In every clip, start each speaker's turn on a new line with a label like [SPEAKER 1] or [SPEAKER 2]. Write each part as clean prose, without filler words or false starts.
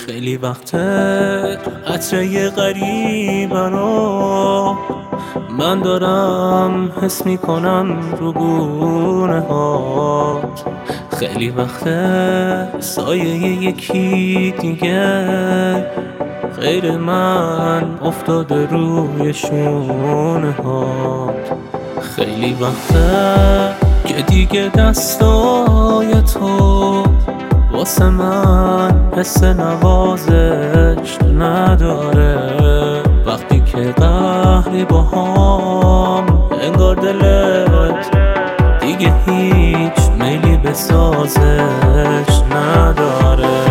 [SPEAKER 1] خیلی وقته عطر یه غریبه رو من دارم حس میکنم رو گونه هات. خیلی وقته سایه یکی دیگه غیر من افتاده روی شونه هات. خیلی وقته که دیگه دستای تو واسه من حس نوازش نداره. وقتی که قهری باهام انگار دلت دیگه هیچ میلی به سازش نداره.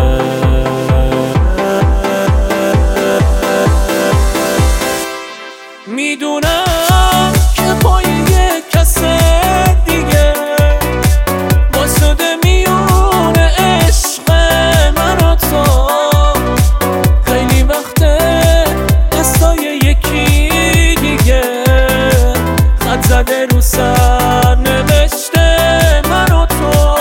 [SPEAKER 1] میدونم که پای یک کس دیگه واسده میونه عشق من و تو. خیلی وقته دستای یکی دیگه خط زده رو سر نوشته من و تو.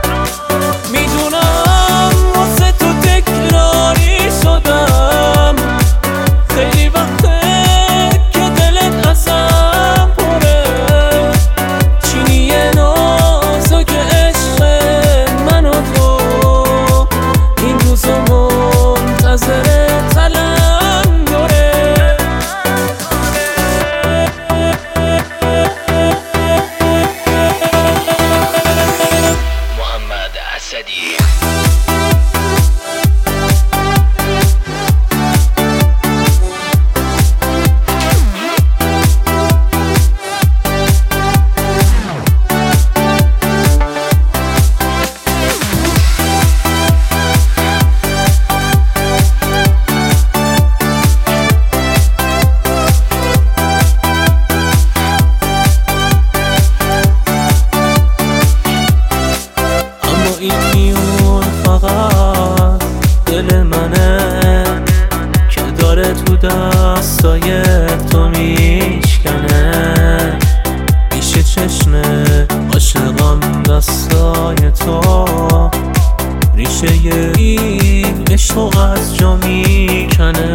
[SPEAKER 1] میدونم واسه تو تکراری شدم. خیلی وقته که دلت ازم پره. چینی نازک عشق من و تو این روزا منتظر تلنگره.
[SPEAKER 2] محمد اسدی.
[SPEAKER 1] این میون فقط دل منه که داره تو دستای تو میشکنه. پیش چشم عاشقم دستای تو ریشه این عشق از جا میکنه.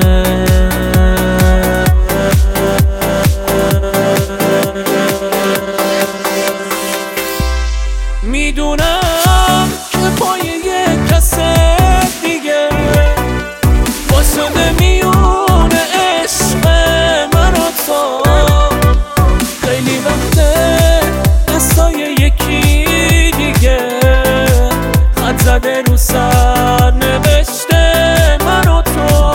[SPEAKER 1] میدونم که پای یک کس دیگه واسده میونه عشق من و تو. خیلی وقته دستای یکی دیگه خط زده رو سر نوشته من و تو.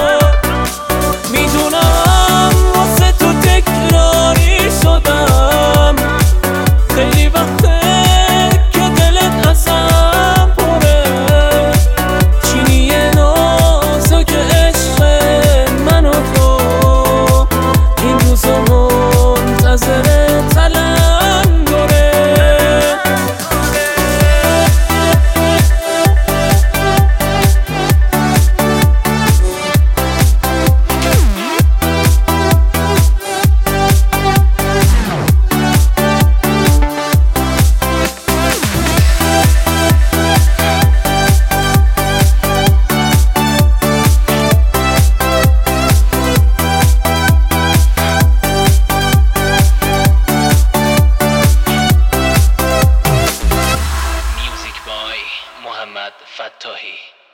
[SPEAKER 1] میدونم واسه تو تکراری شدم. خیلی وقته
[SPEAKER 2] محمد فتاحی.